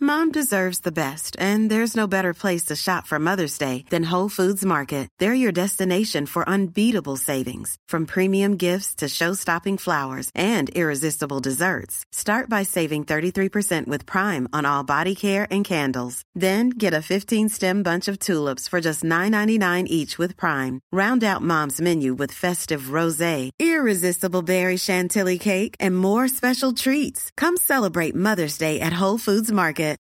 Mom deserves the best, and there's no better place to shop for Mother's Day than Whole Foods Market. They're your destination for unbeatable savings, from premium gifts to show-stopping flowers and irresistible desserts. Start by saving 33% with Prime on all body care and candles. Then get a 15-stem bunch of tulips for just $9.99 each with Prime. Round out Mom's menu with festive rosé, irresistible berry chantilly cake, and more special treats. Come celebrate Mother's Day at Whole Foods Market.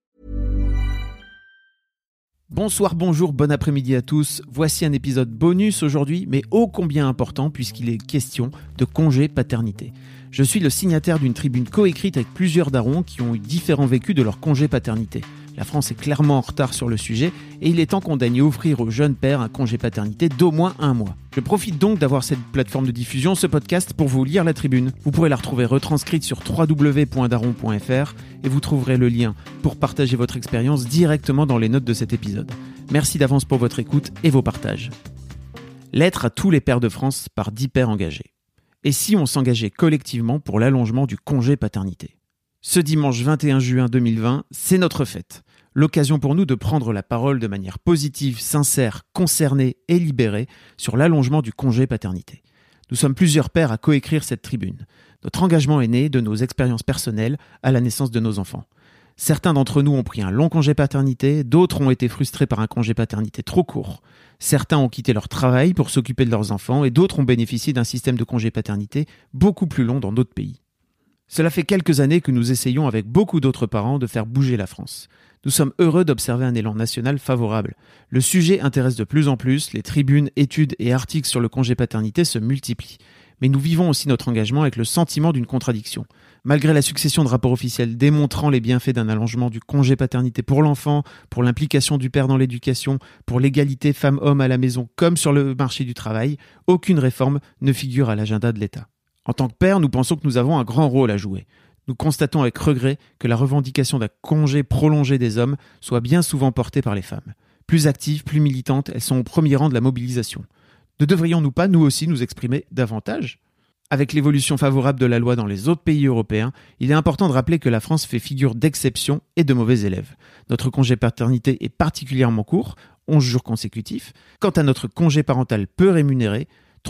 Bonsoir, bonjour, bon après-midi à tous. Voici un épisode bonus aujourd'hui, mais ô combien important puisqu'il est question de congé paternité. Je suis le signataire d'une tribune coécrite avec plusieurs darons qui ont eu différents vécus de leur congé paternité. La France est clairement en retard sur le sujet et il est temps qu'on daigne offrir aux jeunes pères un congé paternité d'au moins 1 mois. Je profite donc d'avoir cette plateforme de diffusion, ce podcast, pour vous lire la tribune. Vous pourrez la retrouver retranscrite sur www.daron.fr et vous trouverez le lien pour partager votre expérience directement dans les notes de cet épisode. Merci d'avance pour votre écoute et vos partages. Lettre à tous les pères de France par 10 pères engagés. Et si on s'engageait collectivement pour l'allongement du congé paternité ? Ce dimanche 21 juin 2020, c'est notre fête. L'occasion pour nous de prendre la parole de manière positive, sincère, concernée et libérée sur l'allongement du congé paternité. Nous sommes plusieurs pères à coécrire cette tribune. Notre engagement est né de nos expériences personnelles à la naissance de nos enfants. Certains d'entre nous ont pris un long congé paternité, d'autres ont été frustrés par un congé paternité trop court. Certains ont quitté leur travail pour s'occuper de leurs enfants et d'autres ont bénéficié d'un système de congé paternité beaucoup plus long dans d'autres pays. Cela fait quelques années que nous essayons avec beaucoup d'autres parents de faire bouger la France. Nous sommes heureux d'observer un élan national favorable. Le sujet intéresse de plus en plus, les tribunes, études et articles sur le congé paternité se multiplient. Mais nous vivons aussi notre engagement avec le sentiment d'une contradiction. Malgré la succession de rapports officiels démontrant les bienfaits d'un allongement du congé paternité pour l'enfant, pour l'implication du père dans l'éducation, pour l'égalité femmes-hommes à la maison comme sur le marché du travail, aucune réforme ne figure à l'agenda de l'État. En tant que père, nous pensons que nous avons un grand rôle à jouer. Nous constatons avec regret que la revendication d'un congé prolongé des hommes soit bien souvent portée par les femmes. Plus actives, plus militantes, elles sont au premier rang de la mobilisation. Ne devrions-nous pas, nous aussi, nous exprimer davantage ? Avec l'évolution favorable de la loi dans les autres pays européens, il est important de rappeler que la France fait figure d'exception et de mauvais élève. Notre congé paternité est particulièrement court, 11 jours consécutifs. Quant à notre congé parental peu rémunéré,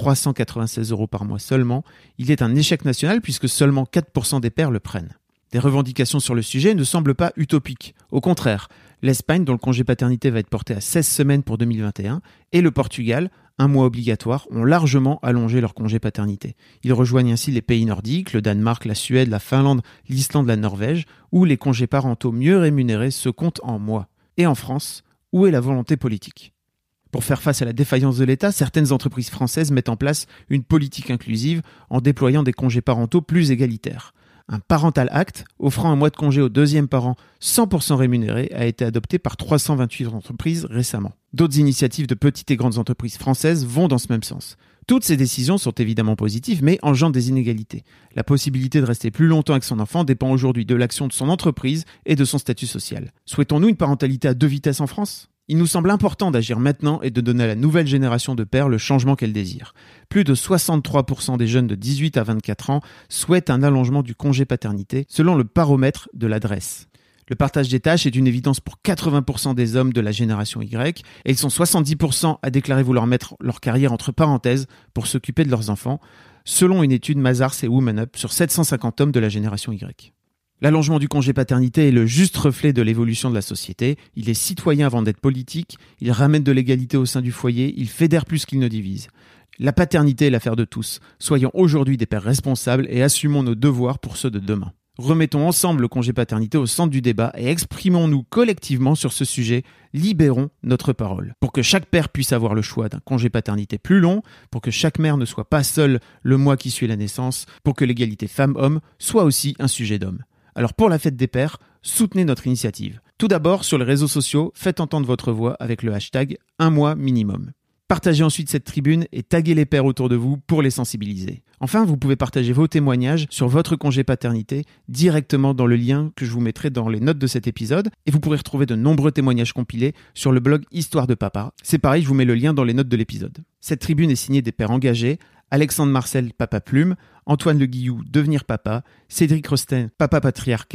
396 € par mois seulement, il est un échec national puisque seulement 4% des pères le prennent. Des revendications sur le sujet ne semblent pas utopiques. Au contraire, l'Espagne, dont le congé paternité va être porté à 16 semaines pour 2021, et le Portugal, 1 mois obligatoire, ont largement allongé leur congé paternité. Ils rejoignent ainsi les pays nordiques, le Danemark, la Suède, la Finlande, l'Islande, la Norvège, où les congés parentaux mieux rémunérés se comptent en mois. Et en France, où est la volonté politique ? Pour faire face à la défaillance de l'État, certaines entreprises françaises mettent en place une politique inclusive en déployant des congés parentaux plus égalitaires. Un Parental Act, offrant un mois de congé au deuxième parent 100% rémunéré, a été adopté par 328 entreprises récemment. D'autres initiatives de petites et grandes entreprises françaises vont dans ce même sens. Toutes ces décisions sont évidemment positives, mais engendrent des inégalités. La possibilité de rester plus longtemps avec son enfant dépend aujourd'hui de l'action de son entreprise et de son statut social. Souhaitons-nous une parentalité à 2 vitesses en France ? Il nous semble important d'agir maintenant et de donner à la nouvelle génération de pères le changement qu'elle désire. Plus de 63% des jeunes de 18 à 24 ans souhaitent un allongement du congé paternité, selon le baromètre de l'adresse. Le partage des tâches est une évidence pour 80% des hommes de la génération Y, et ils sont 70% à déclarer vouloir mettre leur carrière entre parenthèses pour s'occuper de leurs enfants, selon une étude Mazars et Women Up sur 750 hommes de la génération Y. L'allongement du congé paternité est le juste reflet de l'évolution de la société. Il est citoyen avant d'être politique, il ramène de l'égalité au sein du foyer, il fédère plus qu'il ne divise. La paternité est l'affaire de tous. Soyons aujourd'hui des pères responsables et assumons nos devoirs pour ceux de demain. Remettons ensemble le congé paternité au centre du débat et exprimons-nous collectivement sur ce sujet. Libérons notre parole. Pour que chaque père puisse avoir le choix d'un congé paternité plus long, pour que chaque mère ne soit pas seule le mois qui suit la naissance, pour que l'égalité femmes-hommes soit aussi un sujet d'homme. Alors pour la fête des pères, soutenez notre initiative. Tout d'abord, sur les réseaux sociaux, faites entendre votre voix avec le hashtag 1 mois minimum. Partagez ensuite cette tribune et taguez les pères autour de vous pour les sensibiliser. Enfin, vous pouvez partager vos témoignages sur votre congé paternité directement dans le lien que je vous mettrai dans les notes de cet épisode et vous pourrez retrouver de nombreux témoignages compilés sur le blog Histoire de Papa. C'est pareil, je vous mets le lien dans les notes de l'épisode. Cette tribune est signée des pères engagés, Alexandre Marcel, Papa Plume, Antoine Le Guillou, Devenir Papa, Cédric Rosten, Papa Patriarcat,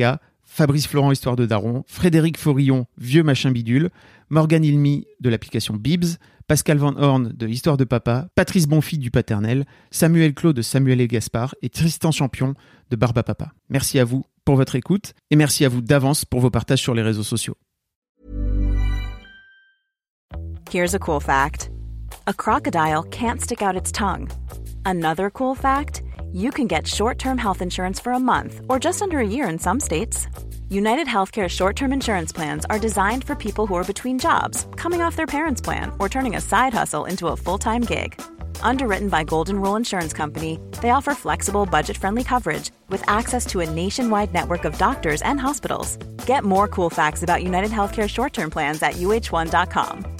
Fabrice Florent, Histoire de Daron, Frédéric Forillon, Vieux Machin Bidule, Morgane Ilmy de l'application Bibs, Pascal Van Horn de Histoire de Papa, Patrice Bonfils du Paternel, Samuel Clos de Samuel et Gaspard et Tristan Champion de Barbe à Papa. Merci à vous pour votre écoute et merci à vous d'avance pour vos partages sur les réseaux sociaux. Here's a cool fact. A crocodile can't stick out its tongue. Another cool fact, you can get short-term health insurance for a month or just under a year in some states. United Healthcare short-term insurance plans are designed for people who are between jobs, coming off their parents' plan, or turning a side hustle into a full-time gig. Underwritten by Golden Rule Insurance Company, they offer flexible, budget-friendly coverage with access to a nationwide network of doctors and hospitals. Get more cool facts about United Healthcare short-term plans at uh1.com.